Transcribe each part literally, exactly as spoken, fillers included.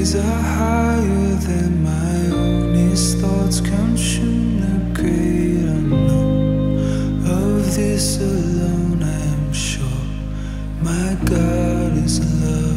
ways are higher than my own. His thoughts consume the great unknown. Of this alone I am sure, my God is love.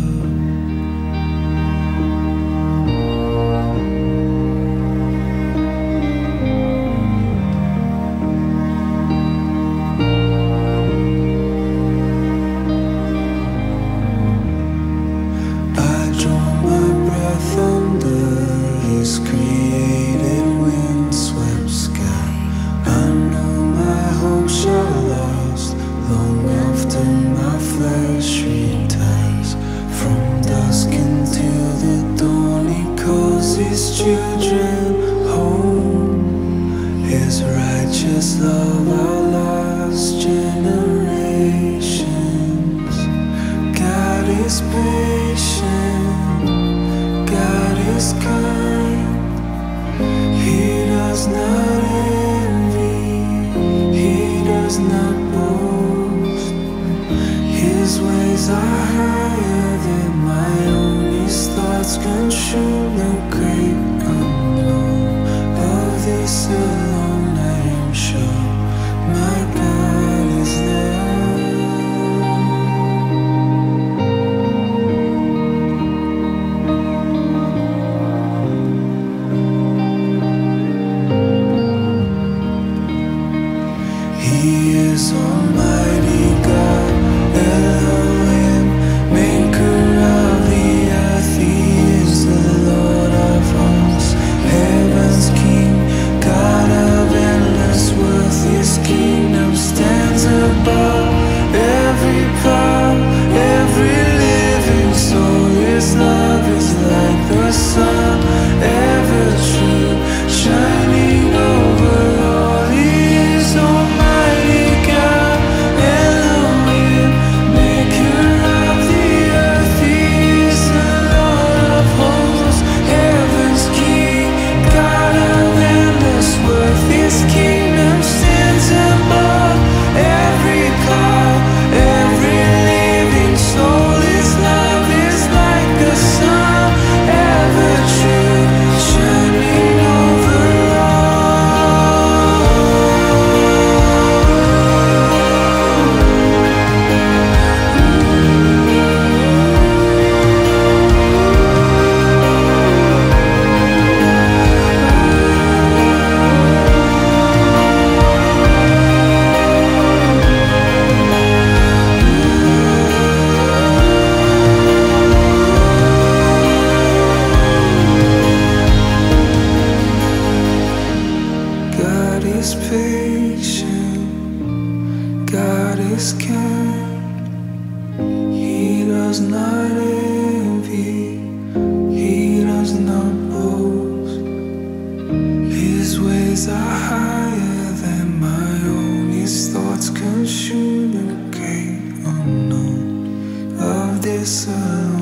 His children home, His righteous love outlasts generations. God is patient, God is kind. He does not envy, He does not boast. His ways are higher than my own. His thoughts consume the great unknown. Of this alone I am sure, my God is love. He is Almighty God, Elohim, maker of the earth. He is the Lord of hosts, heaven's King, God of endless worth. His kingdom stands above every power, every living soul. His love is like the sun, ever true, shining over all. He is Almighty God, Elohim, maker of the earth. He is the Lord of hosts, heaven's King, God of endless worth. His kingdom stands above every power, every living soul. His love is like the sun, ever true, shining over God is patient, God is kind. He does not envy, He does not boast. His ways are higher than my own. His thoughts consume the great unknown. Of this alone